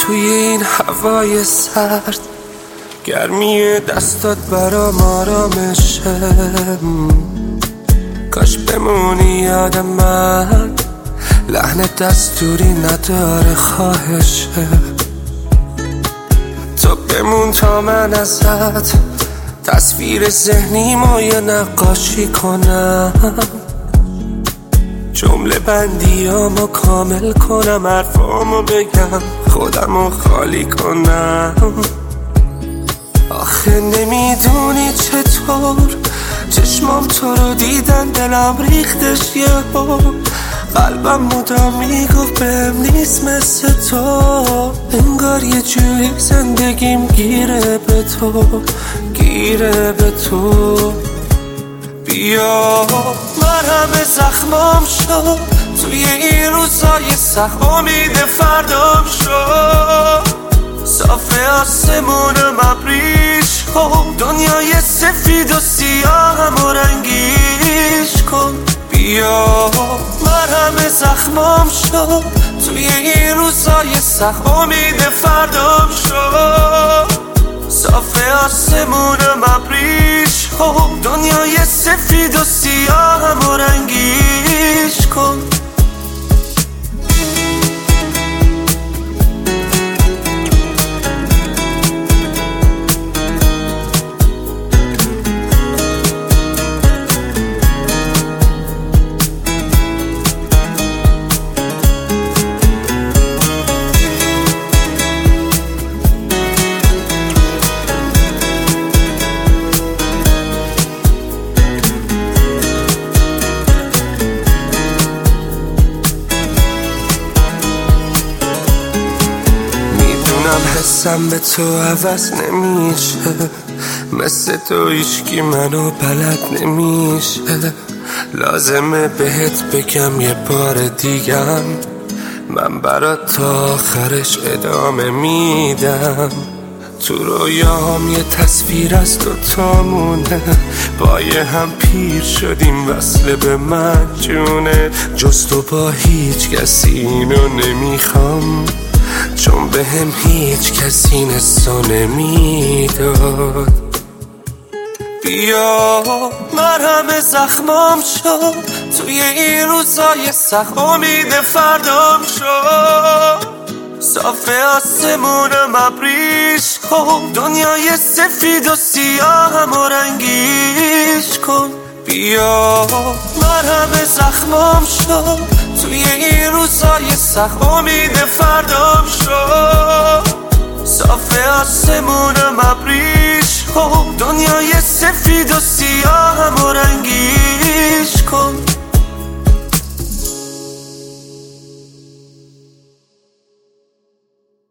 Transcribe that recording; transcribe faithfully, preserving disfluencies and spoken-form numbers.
توی این هوای سرد، گرمی دستات برام آرامشه. کاش بمونی یاد من، لحن دستوری نداره خواهشه. تو بمون تا من ازت تصویر ذهنیمو یه نقاشی کنم، جمله بندیامو کامل کنم، حرفامو بگم، خودمو خالی کنم. آخه نمیدونی چطور چشمام تو رو دیدن، دلم ریختش یهو، قلبم مدام میگفت بهم نیست مثل تو. انگار یه جوری زندگیم گیره به تو، گیره به تو. بیا مرهم زخمام شد توی این روزای سخت، امید فردام شد. صافه آسمونم ابریش کن، دنیای سفید و سیاهم و رنگیش کن. بیا مرهم زخمام شد توی این روزای سخت، امید فردام شد. صافه آسمونم ابریش کن، دنیای سفید و سیاهم و رنگیش کن. حسم به تو عوض نمیشه، مثل تو هیچکی منو بلد نمیشه. لازمه بهت بگم یه بار دیگم، من برات تا آخرش ادامه میدم. تو رویام یه تصویر از دوتامونه، با یه هم پیر شدیم، وصله به من جونه. جز تو با هیچ کسی اینو نمیخوام، چون به هم هیچ کسی نسا نمیداد. بیا مرهم زخمام شد توی این روزای سخت، امید فردام شد. صافه آسمونم ابریش کن، دنیای سفید و سیاهم و رنگیش کن. بیا مرهم زخمام شد توی این روزای سخت، امید فردام شد. صافه آسمونم ابریش کن، دنیای سفید و سیاه